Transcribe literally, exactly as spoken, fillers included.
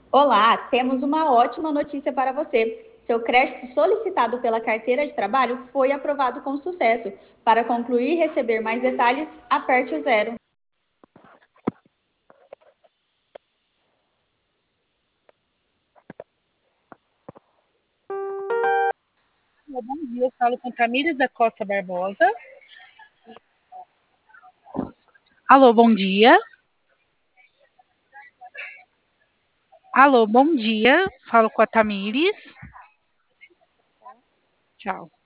Olá, temos uma ótima notícia para você. Seu crédito solicitado pela carteira de trabalho foi aprovado com sucesso. Para concluir e receber mais detalhes, aperte o zero. Bom dia, eu falo com Tamires da Costa Barbosa. Alô, bom dia. Alô, bom dia. Falo com a Tamires. Tchau.